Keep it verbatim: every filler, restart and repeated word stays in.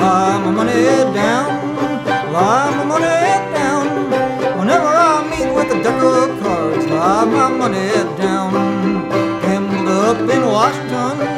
lie my money down, lie my money down. Whenever I meet with a deck of cards, lie my money down. Gambled up in Washington,